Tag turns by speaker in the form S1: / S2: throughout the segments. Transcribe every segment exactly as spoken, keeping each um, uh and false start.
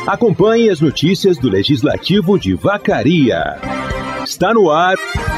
S1: Acompanhe as notícias do Legislativo de Vacaria. Está no ar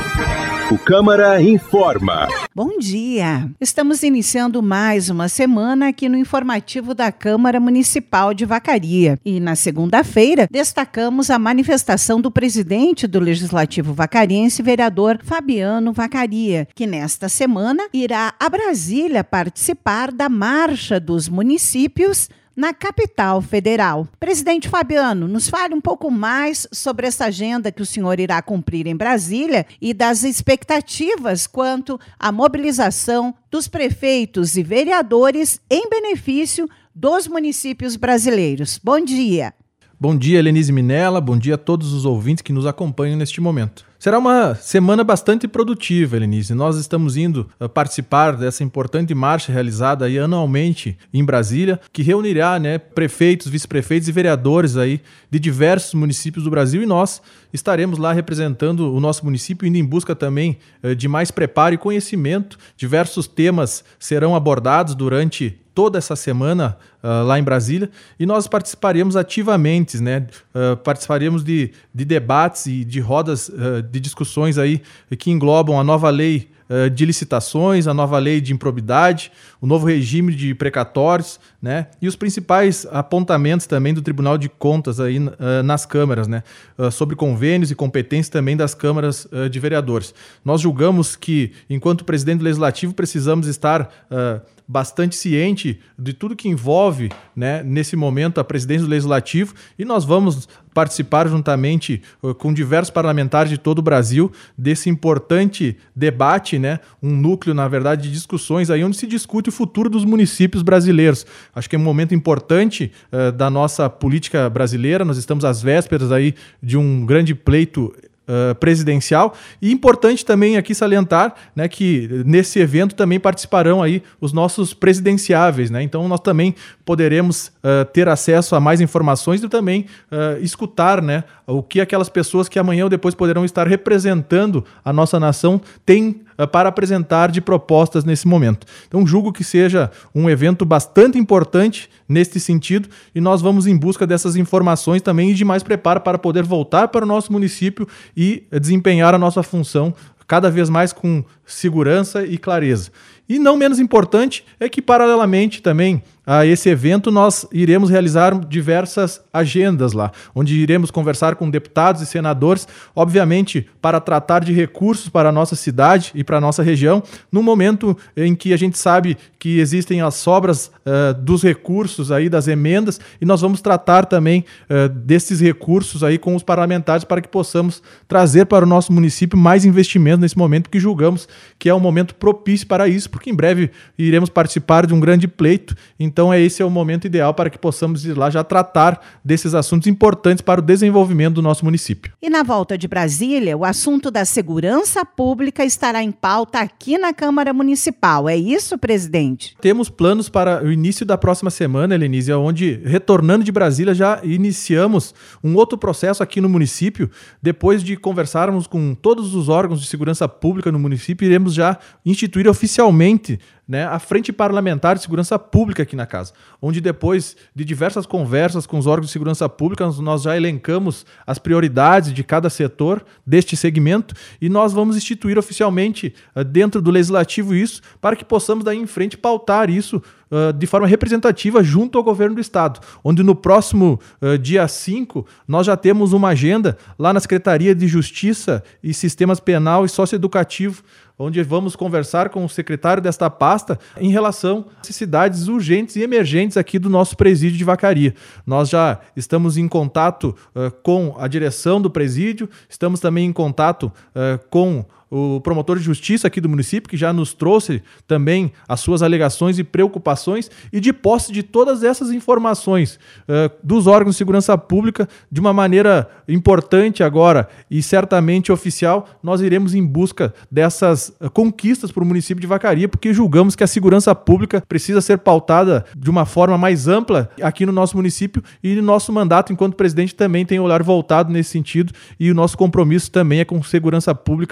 S1: o Câmara Informa.
S2: Bom dia! Estamos iniciando mais uma semana aqui no informativo da Câmara Municipal de Vacaria. E na segunda-feira destacamos a manifestação do presidente do Legislativo Vacariense, vereador Fabiano Vacaria, que nesta semana irá a Brasília participar da Marcha dos Municípios na capital federal. Presidente Fabiano, nos fale um pouco mais sobre essa agenda que o senhor irá cumprir em Brasília e das expectativas quanto à mobilização dos prefeitos e vereadores em benefício dos municípios brasileiros. Bom dia.
S3: Bom dia, Helenise Minella. Bom dia a todos os ouvintes que nos acompanham neste momento. Será uma semana bastante produtiva, Helenise. Nós estamos indo uh, participar dessa importante marcha realizada aí anualmente em Brasília, que reunirá, né, prefeitos, vice-prefeitos e vereadores aí de diversos municípios do Brasil, e nós estaremos lá representando o nosso município, indo em busca também uh, de mais preparo e conhecimento. Diversos temas serão abordados durante toda essa semana uh, lá em Brasília, e nós participaremos ativamente, né? Uh, participaremos de, de debates e de rodas uh, de discussões aí que englobam a nova lei uh, de licitações, a nova lei de improbidade, o novo regime de precatórios, né? E os principais apontamentos também do Tribunal de Contas aí uh, nas câmaras, né? Uh, sobre convênios e competências também das câmaras uh, de vereadores. Nós julgamos que, enquanto presidente do Legislativo, precisamos estar uh, bastante ciente de tudo que envolve, né, nesse momento a presidência do Legislativo, e nós vamos participar juntamente uh, com diversos parlamentares de todo o Brasil desse importante debate, né, um núcleo, na verdade, de discussões aí onde se discute o futuro dos municípios brasileiros. Acho que é um momento importante uh, da nossa política brasileira. Nós estamos às vésperas aí de um grande pleito Uh, presidencial, e importante também aqui salientar, né, que nesse evento também participarão aí os nossos presidenciáveis, né? Então nós também poderemos uh, ter acesso a mais informações e também uh, escutar, né, o que aquelas pessoas que amanhã ou depois poderão estar representando a nossa nação têm uh, para apresentar de propostas nesse momento. Então julgo que seja um evento bastante importante neste sentido, e nós vamos em busca dessas informações também e de mais preparo para poder voltar para o nosso município e desempenhar a nossa função cada vez mais com segurança e clareza. E não menos importante é que, paralelamente também a esse evento, nós iremos realizar diversas agendas lá, onde iremos conversar com deputados e senadores, obviamente para tratar de recursos para a nossa cidade e para a nossa região, no momento em que a gente sabe que existem as sobras uh, dos recursos aí, das emendas, e nós vamos tratar também uh, desses recursos aí com os parlamentares para que possamos trazer para o nosso município mais investimento nesse momento, porque julgamos que é um momento propício para isso, porque em breve iremos participar de um grande pleito. Então esse é o momento ideal para que possamos ir lá já tratar desses assuntos importantes para o desenvolvimento do nosso município.
S2: E na volta de Brasília, o assunto da segurança pública estará em pauta aqui na Câmara Municipal. É isso, presidente?
S3: Temos planos para o início da próxima semana, Helenise, onde, retornando de Brasília, já iniciamos um outro processo aqui no município. Depois de conversarmos com todos os órgãos de segurança pública no município, iremos já instituir oficialmente, né, a Frente Parlamentar de Segurança Pública aqui na casa, onde depois de diversas conversas com os órgãos de segurança pública, nós já elencamos as prioridades de cada setor deste segmento, e nós vamos instituir oficialmente uh, dentro do Legislativo isso, para que possamos daí em frente pautar isso Uh, de forma representativa junto ao governo do estado, onde no próximo uh, dia cinco nós já temos uma agenda lá na Secretaria de Justiça e Sistemas Penal e Socioeducativo, onde vamos conversar com o secretário desta pasta em relação às necessidades urgentes e emergentes aqui do nosso presídio de Vacaria. Nós já estamos em contato uh, com a direção do presídio, estamos também em contato uh, com o promotor de justiça aqui do município, que já nos trouxe também as suas alegações e preocupações, e de posse de todas essas informações uh, dos órgãos de segurança pública, de uma maneira importante agora e certamente oficial, nós iremos em busca dessas uh, conquistas para o município de Vacaria, porque julgamos que a segurança pública precisa ser pautada de uma forma mais ampla aqui no nosso município, e no nosso mandato enquanto presidente também tem o olhar voltado nesse sentido, e o nosso compromisso também é com segurança pública e a segurança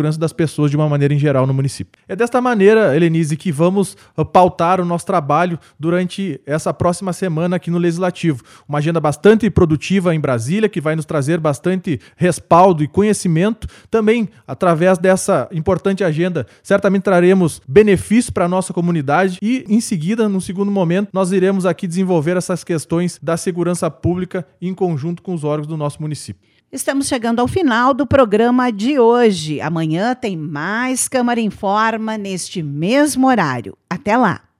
S3: segurança das pessoas de uma maneira em geral no município. É desta maneira, Helenise, que vamos pautar o nosso trabalho durante essa próxima semana aqui no Legislativo. Uma agenda bastante produtiva em Brasília, que vai nos trazer bastante respaldo e conhecimento. Também, através dessa importante agenda, certamente traremos benefícios para a nossa comunidade e, em seguida, no segundo momento, nós iremos aqui desenvolver essas questões da segurança pública em conjunto com os órgãos do nosso município.
S2: Estamos chegando ao final do programa de hoje. Amanhã tem mais Câmara Informa neste mesmo horário. Até lá!